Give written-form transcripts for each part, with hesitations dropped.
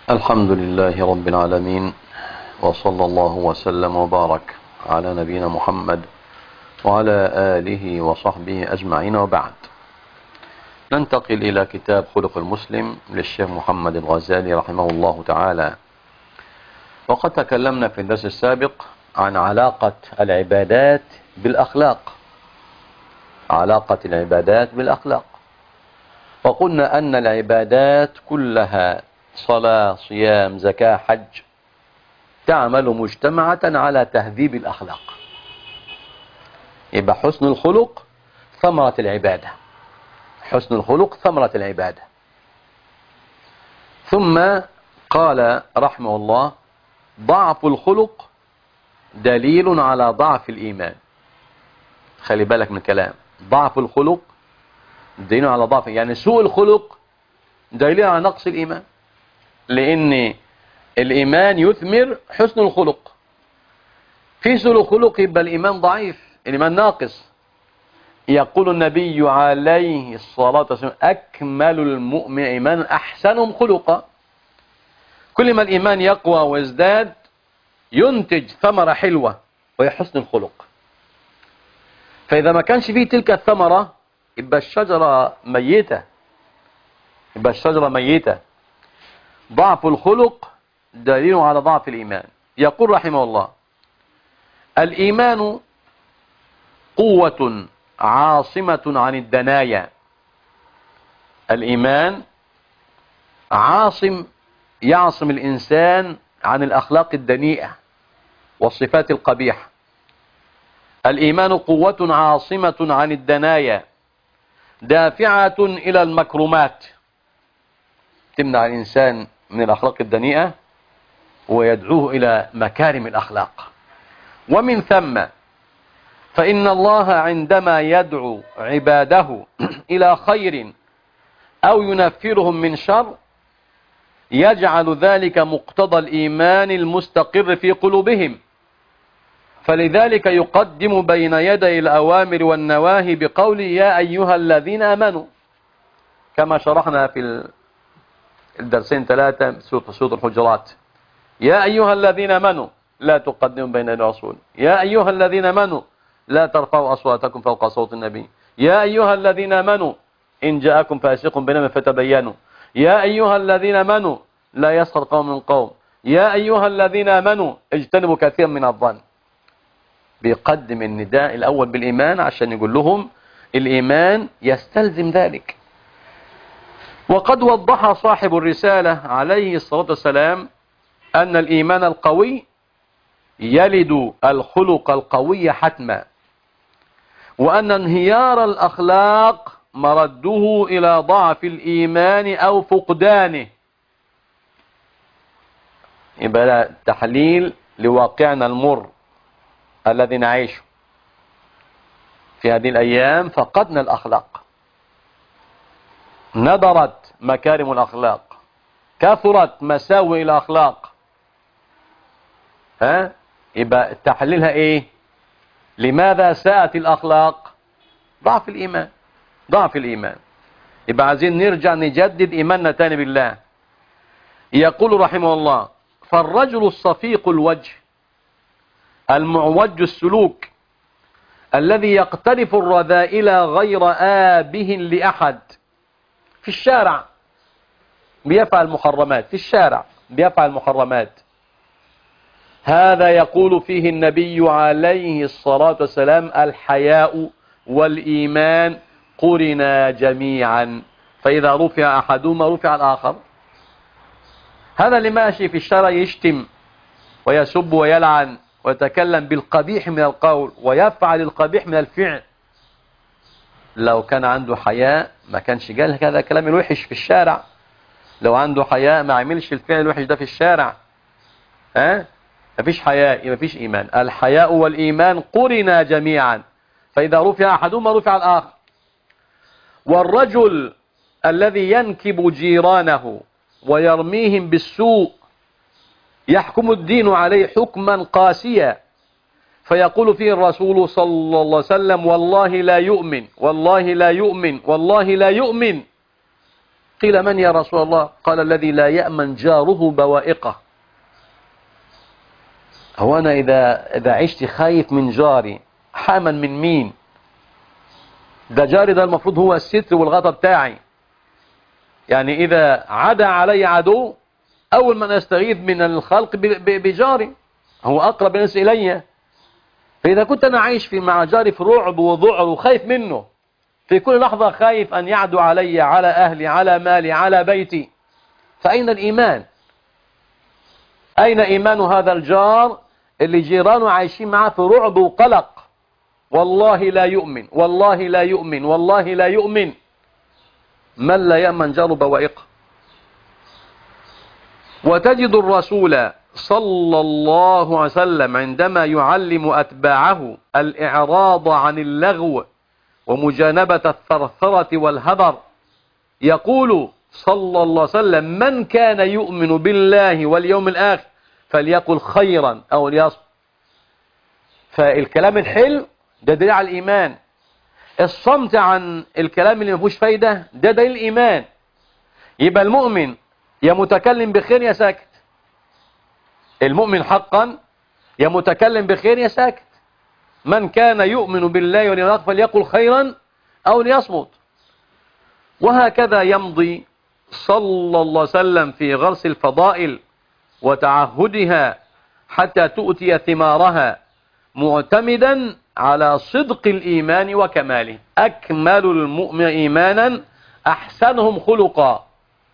الحمد لله رب العالمين، وصلى الله وسلم وبارك على نبينا محمد وعلى آله وصحبه أجمعين، وبعد. ننتقل إلى كتاب خلق المسلم للشيخ محمد الغزالي رحمه الله تعالى. وقد تكلمنا في الدرس السابق عن علاقة العبادات بالأخلاق، علاقة العبادات بالأخلاق، وقلنا أن العبادات كلها صلاة صيام زكاة حج تعمل مجتمعة على تهذيب الأخلاق. يبقى حسن الخلق ثمرة العبادة، حسن الخلق ثمرة العبادة. ثم قال رحمه الله: ضعف الخلق دليل على ضعف الإيمان. خلي بالك من الكلام، ضعف الخلق دليل على ضعف، يعني سوء الخلق دليل على نقص الإيمان، لأن الإيمان يثمر حسن الخلق. في سوء الخلق يبقى الإيمان ضعيف، الإيمان ناقص. يقول النبي عليه الصلاة والسلام: أكمل المؤمن إيمانا أحسنهم خلقا. كل ما الإيمان يقوى ويزداد ينتج ثمرة حلوة وهي حسن الخلق. فإذا ما كانش فيه تلك الثمرة يبقى الشجرة ميتة، يبقى الشجرة ميتة. ضعف الخلق دليل على ضعف الإيمان. يقول رحمه الله: الإيمان قوة عاصمة عن الدنايا. الإيمان يعصم الإنسان عن الأخلاق الدنيئة والصفات القبيحة. الإيمان قوة عاصمة عن الدنايا دافعة إلى المكرمات، تمنع الإنسان من الأخلاق الدنيئة ويدعوه إلى مكارم الأخلاق. ومن ثم فإن الله عندما يدعو عباده إلى خير أو ينفرهم من شر يجعل ذلك مقتضى الإيمان المستقر في قلوبهم، فلذلك يقدم بين يدي الأوامر والنواهي بقول: يا أيها الذين آمنوا، كما شرحنا في الدرسين 3 سورة الحجرات. يا أيها الذين آمنوا لا تقدموا بين يدي الرسول، يا أيها الذين آمنوا لا ترفعوا أصواتكم فوق صوت النبي، يا أيها الذين آمنوا إن جاءكم فاسق بنبأ فتبينوا، يا أيها الذين آمنوا لا يسخر قوم من قوم، يا أيها الذين آمنوا اجتنبوا كثيرا من الظن. بيقدم النداء الأول بالإيمان عشان يقول لهم الإيمان يستلزم ذلك. وقد وضح صاحب الرسالة عليه الصلاة والسلام أن الإيمان القوي يلد الخلق القوي حتما، وأن انهيار الأخلاق مرده إلى ضعف الإيمان أو فقدانه. يبقى تحليل لواقعنا المر الذي نعيشه في هذه الأيام. فقدنا الأخلاق، ندرت مكارم الأخلاق، كثرت مساوئ الأخلاق. يبقى تحليلها إيه؟ لماذا ساءت الأخلاق؟ ضعف الإيمان، ضعف الإيمان. يبقى عايزين نرجع نجدد إيماننا تاني بالله. يقول رحمه الله: فالرجل الصفيق الوجه المعوج السلوك الذي يقترف الرذائل غير آبه لأحد، في الشارع بيفعل محرمات، في الشارع بيفعل محرمات، هذا يقول فيه النبي عليه الصلاة والسلام: الحياء والإيمان قرنا جميعا، فإذا رفع أحدهما رفع الآخر. هذا اللي ماشي في الشارع يشتم ويسب ويلعن ويتكلم بالقبيح من القول ويفعل القبيح من الفعل، لو كان عنده حياء ما كانش قال هذا كلام الوحش في الشارع. لو عنده حياء ما عملش الفعل الوحش ده في الشارع. مفيش حياء، مفيش إيمان. الحياء والإيمان قرنا جميعا، فإذا رفع أحدهما رفع الآخر. والرجل الذي ينكب جيرانه ويرميهم بالسوء يحكم الدين عليه حكما قاسيا، فيقول فيه الرسول صلى الله عليه وسلم: والله لا يؤمن، والله لا يؤمن، والله لا يؤمن. قيل من يا رسول الله؟ قال الذي لا يأمن جاره بوائقه. هو أنا إذا عشت خايف من جاري حامن من مين؟ ده جاري ده المفروض هو الستر والغطاء بتاعي. يعني إذا عدا علي عدو أول من أستغيث من الخلق بجاري، هو أقرب الناس إلي. فإذا كنت أنا عايش مع جاري في رعب وذعر وخايف منه في كل لحظة، خايف أن يعدو علي، على أهلي، على مالي، على بيتي، فأين الإيمان؟ أين إيمان هذا الجار اللي جيرانه عايشين معاه في رعب وقلق؟ والله لا يؤمن، والله لا يؤمن، والله لا يؤمن من لا يأمن جار بوائقه. وتجد الرسول صلى الله عليه وسلم عندما يعلم أتباعه الإعراض عن اللغو ومجانبة الثرثرة والهدر يقول صلى الله عليه وسلم: من كان يؤمن بالله واليوم الآخر فليقل خيرا أو ليصمت. فالكلام الحلو ده دليل على الإيمان، الصمت عن الكلام اللي ما فيهوش فايدة ده دليل الإيمان. يبقى المؤمن يا متكلم بخير يا ساكت، المؤمن حقا يا متكلم بخير يا ساكت. من كان يؤمن بالله واليوم الآخر فليقل خيرا أو ليصمت. وهكذا يمضي صلى الله عليه وسلم في غرس الفضائل وتعهدها حتى تؤتي ثمارها، معتمدا على صدق الإيمان وكماله. أكمل المؤمن إيمانا أحسنهم خلقا.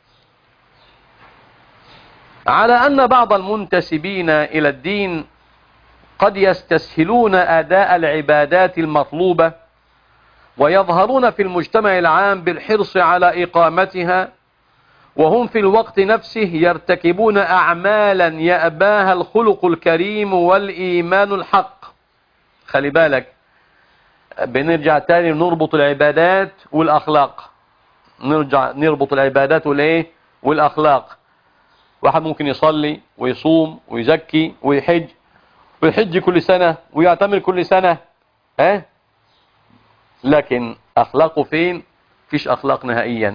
على أن بعض المنتسبين إلى الدين قد يستسهلون أداء العبادات المطلوبة ويظهرون في المجتمع العام بالحرص على إقامتها، وهم في الوقت نفسه يرتكبون أعمالا يأباها الخلق الكريم والإيمان الحق. خلي بالك، بنرجع تاني نربط العبادات والأخلاق، نربط العبادات والأخلاق. واحد ممكن يصلي ويصوم ويزكي ويحج كل سنة ويعتمر كل سنة، لكن أخلاقه فين؟ فيش أخلاق نهائيا.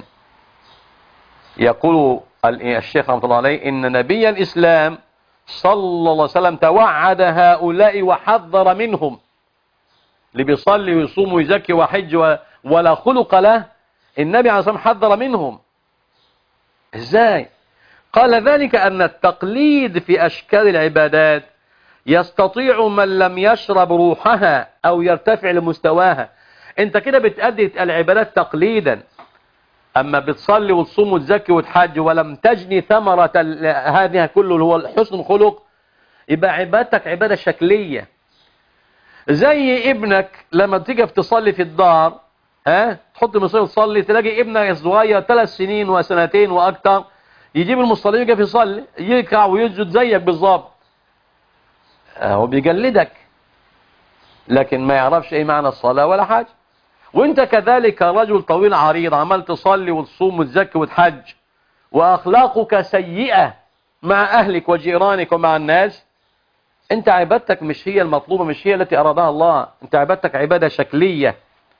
يقول الشيخ رحمة الله عليه إن نبي الإسلام صلى الله عليه وسلم توعد هؤلاء وحذر منهم. اللي بيصلي ويصوم ويزكي ويحج ولا خلق له، النبي عليه الصلاة والسلام حذر منهم. إزاي؟ قال ذلك أن التقليد في أشكال العبادات يستطيع من لم يشرب روحها أو يرتفع لمستواها. انت كده بتأدي العبادات تقليدا، أما بتصلي وتصوم وتزكي وتحج ولم تجني ثمرة هذه كله اللي هو حسن الخلق، يبقى عبادتك عبادة شكلية. زي ابنك لما تيجي تصلي في الدار، تحط المصلي تصلي، تلاقي ابنك الصغير 3 سنين وسنتين وأكتر يجيب المصلي يقف يصلي يركع ويسجد زيك بالظبط، هو بيقلدك لكن ما يعرفش ايه معنى الصلاة ولا حاجة. وانت كذلك رجل طويل عريض عمال تصلي وتصوم وتزكي وتحج واخلاقك سيئة مع اهلك وجيرانك ومع الناس، انت عبادتك مش هي المطلوبة، مش هي التي ارادها الله، انت عبادتك عبادة شكلية.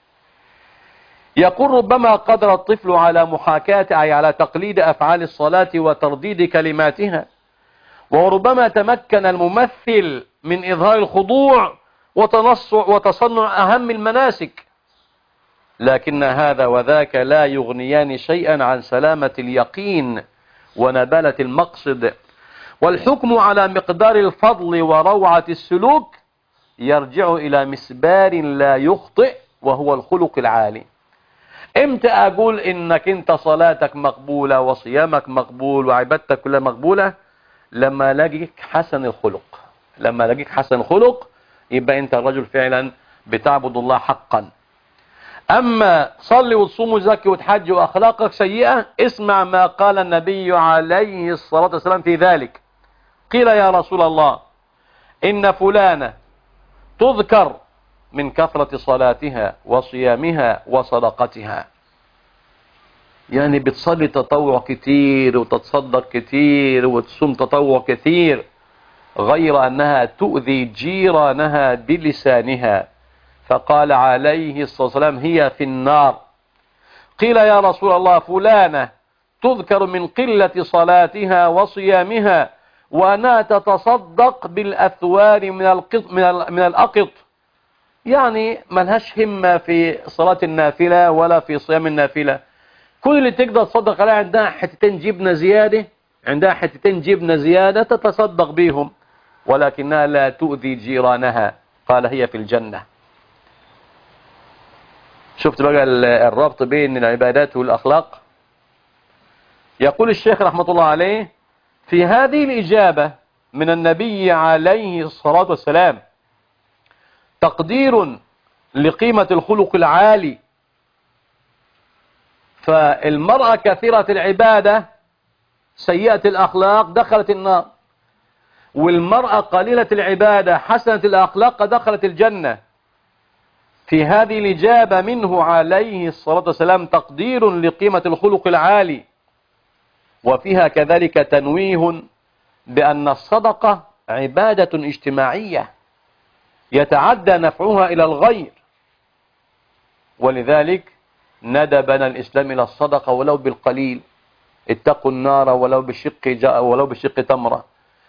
يقول ربما قدر الطفل على محاكاة أي على تقليد أفعال الصلاة وترديد كلماتها، وربما تمكن الممثل من إظهار الخضوع وتصنع أهم المناسك، لكن هذا وذاك لا يغنيان شيئا عن سلامة اليقين ونبالة المقصد. والحكم على مقدار الفضل وروعة السلوك يرجع إلى مسبار لا يخطئ وهو الخلق العالي. امتى اقول انك انت صلاتك مقبولة وصيامك مقبول وعبادتك كلها مقبولة؟ لما لاقيك حسن الخلق. لما لاقيك حسن الخلق يبقى انت الرجل فعلا بتعبد الله حقا. اما صلي وتصوم وزكي وتحج واخلاقك سيئة، اسمع ما قال النبي عليه الصلاة والسلام في ذلك. قيل يا رسول الله ان فلانة تذكر من كثرة صلاتها وصيامها وصدقتها، يعني بتصلي تطوع كتير وتتصدق كتير وتصوم تطوع كتير، غير أنها تؤذي جيرانها بلسانها، فقال عليه الصلاة والسلام هي في النار. قيل يا رسول الله فلانة تذكر من قلة صلاتها وصيامها وأنها تتصدق بالأثوار من الأقط، يعني ملهاش همة في صلاة النافلة ولا في صيام النافلة. كل اللي تقدر تصدق عليها عندها حتتين جبنة زيادة تتصدق بيهم، ولكنها لا تؤذي جيرانها، قال هي في الجنة. شفت بقى الربط بين العبادات والأخلاق. يقول الشيخ رحمة الله عليه: في هذه الإجابة من النبي عليه الصلاة والسلام تقدير لقيمة الخلق العالي، فالمرأة كثيرة العبادة سيئة الأخلاق دخلت النار، والمرأة قليلة العبادة حسنة الأخلاق دخلت الجنة. في هذه الإجابة منه عليه الصلاة والسلام تقدير لقيمة الخلق العالي، وفيها كذلك تنويه بأن الصدقة عبادة اجتماعية يتعدى نفعها إلى الغير، ولذلك ندبنا الإسلام إلى الصدقة ولو بالقليل. اتقوا النار ولو بشق تمرة،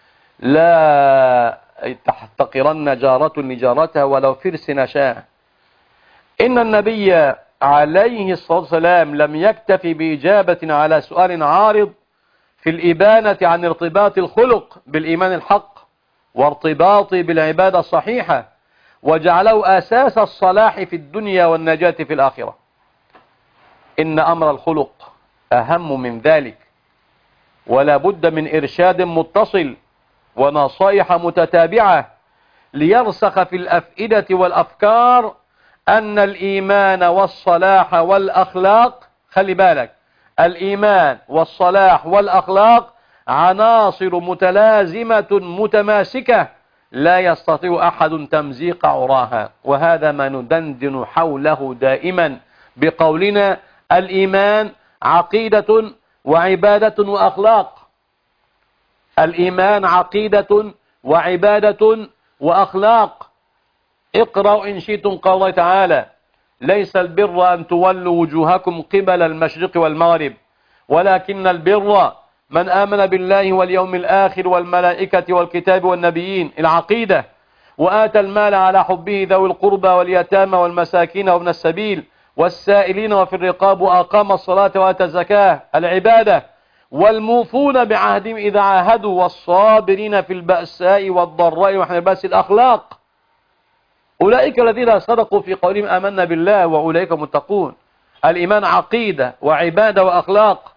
لا تحتقرن جارة لجارتها ولو فرس نشاء. إن النبي عليه الصلاة والسلام لم يكتفي بإجابة على سؤال عارض في الإبانة عن ارتباط الخلق بالإيمان الحق وارتباطه بالعبادة الصحيحة، وجعله أساس الصلاح في الدنيا والنجاة في الآخرة. إن أمر الخلق أهم من ذلك، ولا بد من إرشاد متصل ونصائح متتابعة ليرسخ في الأفئدة والأفكار أن الإيمان والصلاح والأخلاق، خلي بالك، الإيمان والصلاح والأخلاق عناصر متلازمة متماسكة لا يستطيع أحد تمزيق عراها. وهذا ما ندندن حوله دائما بقولنا الإيمان عقيدة وعبادة وأخلاق. الإيمان عقيدة وعبادة وأخلاق. اقرأوا إن شئتم قال الله تعالى: ليس البر أن تولوا وجوهكم قبل المشرق والمغرب ولكن البر من آمن بالله واليوم الآخر والملائكة والكتاب والنبيين. العقيدة. وآتى المال على حبه ذوي القربى واليتامى والمساكين وابن السبيل والسائلين وفي الرقاب وأقام الصلاة وآتى الزكاة. العبادة. والموفون بعهدهم إذا عاهدوا والصابرين في البأساء والضراء وحين البأس. الأخلاق. أولئك الذين صدقوا في قولهم آمنا بالله وأولئك متقون. الإيمان عقيدة وعبادة وأخلاق.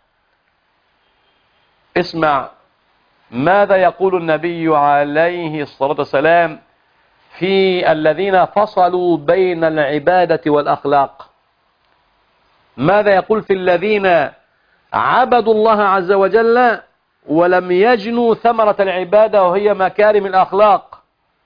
اسمع ماذا يقول النبي عليه الصلاة والسلام في الذين فصلوا بين العبادة والأخلاق. ماذا يقول في الذين عبدوا الله عز وجل ولم يجنوا ثمرة العبادة وهي مكارم الأخلاق.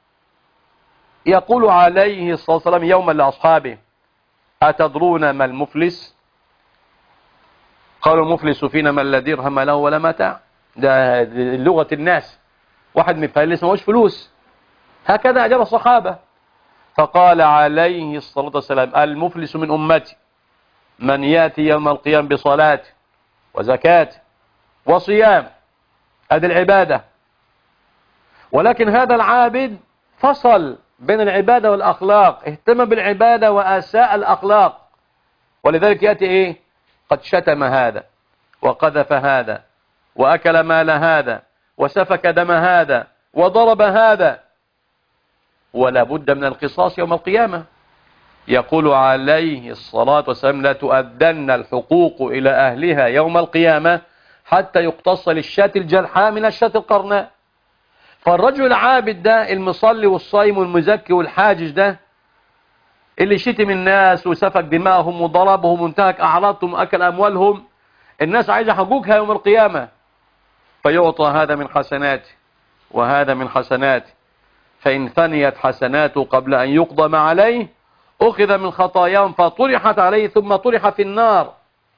يقول عليه الصلاة والسلام يوما لأصحابه: أتدرون ما المفلس؟ قالوا: المفلس فينا من لا درهم له ولا متاع. ده لغة الناس، واحد مفلس ما هوش فلوس. هكذا أجاب الصحابة. فقال عليه الصلاة والسلام: المفلس من أمتي من يأتي يوم القيامة بصلاة وزكاة وصيام، هذه العبادة. ولكن هذا العابد فصل بين العبادة والأخلاق، اهتم بالعبادة وأساء الأخلاق، ولذلك يأتي إيه؟ قد شتم هذا وقذف هذا وأكل مال هذا وسفك دم هذا وضرب هذا، ولا بد من القصاص يوم القيامة. يقول عليه الصلاة والسلام: لا تؤدن الحقوق إلى أهلها يوم القيامة حتى يقتص للشاة الجلحاء من الشاة القرناء. فالرجل العابد ده، المصلي والصائم والمزكي والحاجج ده، اللي شتم الناس وسفك دماءهم وضربهم وانتهك أعراضهم وأكل أموالهم، الناس عايزة حقوقها يوم القيامة، فيعطى هذا من حسناته وهذا من حسناته، فإن فنيت حسناته قبل أن يقضى ما عليه أخذ من خطاياهم فطرحت عليه ثم طرح في النار.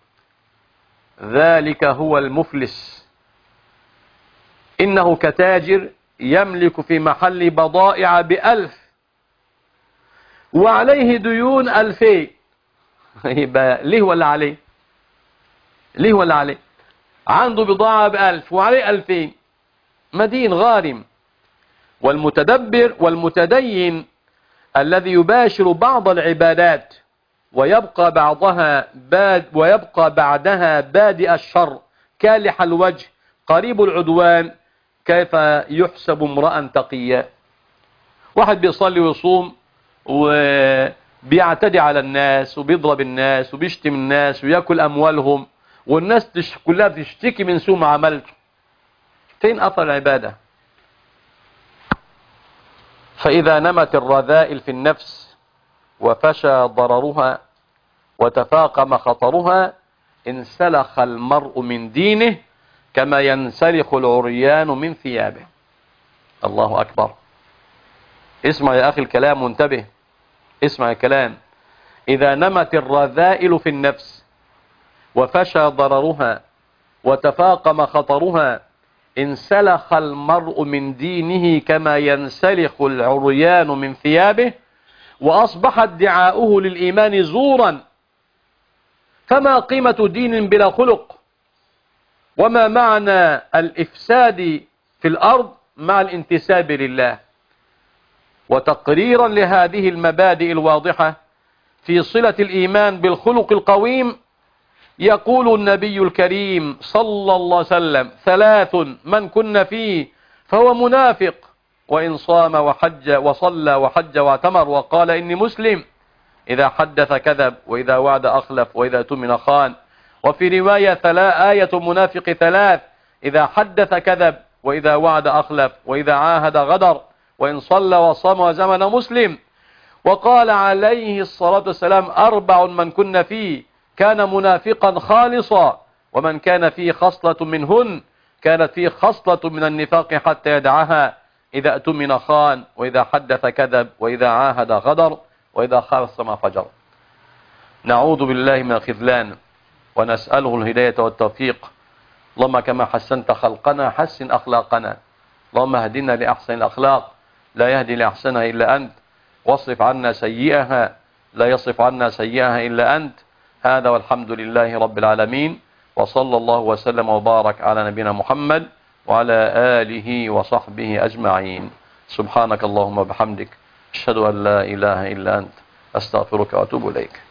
ذلك هو المفلس. إنه كتاجر يملك في محل بضائع ب1000 وعليه ديون 2000. يبقى ليه ولا عليه؟ ليه ولا عليه؟ عنده بضاعة ب1000 وعليه 2000، مدين غارم. والمتدبر والمتدين الذي يباشر بعض العبادات ويبقى بعدها بادئ الشر كالح الوجه قريب العدوان، كيف يحسب امرأ تقيا؟ واحد بيصلي ويصوم وبيعتدي على الناس وبيضرب الناس وبيشتم الناس ويأكل أموالهم، والناس كلها بتشتكي من سوء عملته. فين أثر العبادة؟ فإذا نمت الرذائل في النفس وفشى ضررها وتفاقم خطرها انسلخ المرء من دينه كما ينسلخ العريان من ثيابه. الله أكبر. اسمع يا أخي الكلام وانتبه، اسمع الكلام. إذا نمت الرذائل في النفس وفشى ضررها وتفاقم خطرها انسلخ المرء من دينه كما ينسلخ العريان من ثيابه، وأصبح ادعاؤه للإيمان زورا. فما قيمة دين بلا خلق؟ وما معنى الإفساد في الأرض مع الانتساب لله؟ وتقريرا لهذه المبادئ الواضحة في صلة الإيمان بالخلق القويم، يقول النبي الكريم صلى الله عليه وسلم: 3 من كن فيه فهو منافق، وإن صام وحج وصلى وحج واعتمر وقال إني مسلم، إذا حدث كذب وإذا وعد أخلف وإذا اؤتمن خان. وفي رواية آية منافق 3: إذا حدث كذب وإذا وعد أخلف وإذا عاهد غدر وإن صلى وصام وزمن مسلم. وقال عليه الصلاة والسلام: 4 من كن فيه كان منافقا خالصا، ومن كان فيه خصلة منهن كانت فيه خصلة من النفاق حتى يدعها: إذا اؤتمن خان وإذا حدث كذب وإذا عاهد غدر وإذا خاصم فجر. نعوذ بالله من الخذلان ونسأله الهداية والتوفيق. اللهم كما حسنت خلقنا حسن أخلاقنا، اللهم اهدنا لأحسن الأخلاق، لا يهدي لأحسنها إلا أنت، واصرف عنا سيئها، لا يصرف عنا سيئها إلا أنت. هذا والحمد لله رب العالمين، وصلى الله وسلم وبارك على نبينا محمد وعلى آله وصحبه أجمعين. سبحانك اللهم وبحمدك، أشهد أن لا إله إلا أنت، أستغفرك وأتوب إليك.